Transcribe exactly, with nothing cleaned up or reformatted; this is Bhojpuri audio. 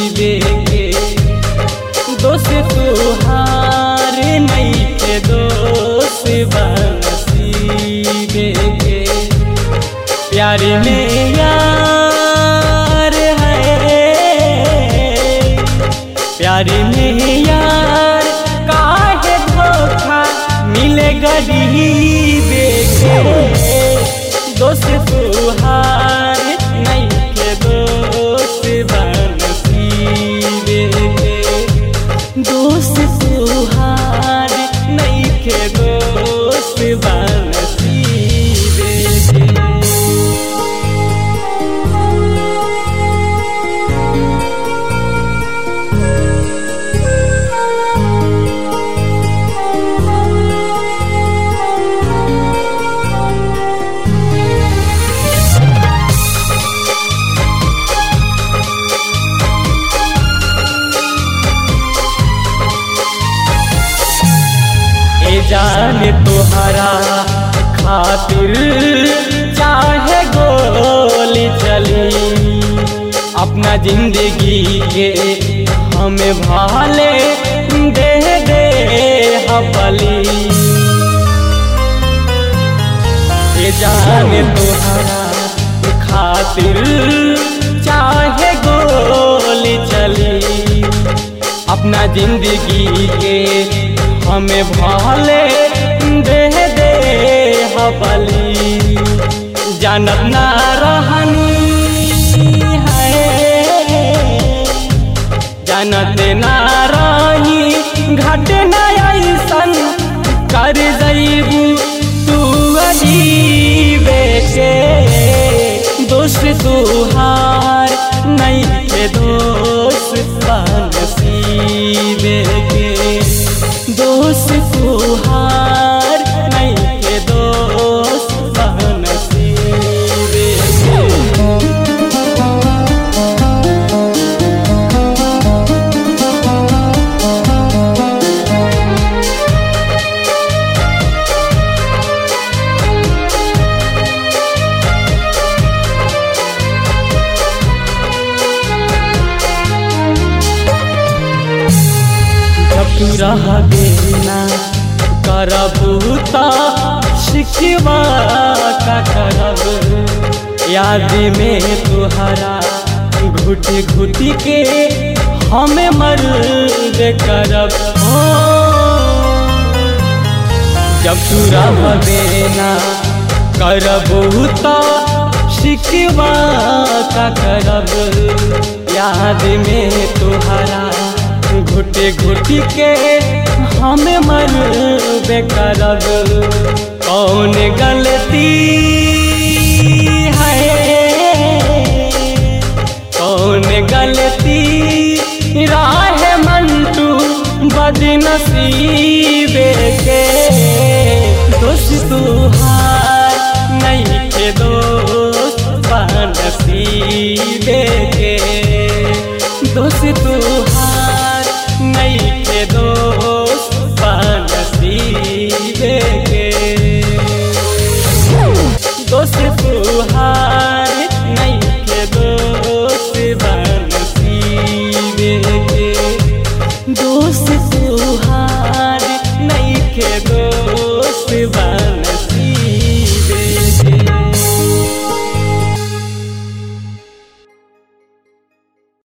नसीबे के दोस्त तुहार नइखे दोस्त बा नसीबे के प्यार में यार है प्यार में यार काहे धोखा मिले गरीबे के दोस्त तुहार नइखे दोस्त बा नसीबे के दोस्त तुहार नइखे दोस्त बा नसीबे के। जाने तोहरा खातिर चाहे गोली चली अपना जिंदगी के हमें भाले दे दे हबली जाने तोहरा खातिर चाहे गोली चली अपना जिंदगी के हमें भाले दे दे हबली जानत ना रहनी है जानत ना रही घट ना ऐसन कर जइबू तू अजीबे के दोस्त तुहार नइखे दोस्त बा नसीबे के दोस्त तुहार नइखे दोस्त बा नसीबे के। तू रहबे ना करबू त शिकवा का करब याद में तुहरा घुट घुट के हमें मर्द करब हो जब तू रहबे ना करबू त शिकवा का करब याद में तुहरा घुटे घुटी के हमें मर बेकरब कौन गलती है कौन गलती राह मंटू बदनसीबे के दोस्त तुहार नइखे दोस्त बा नसीबे के दोस्त तुहार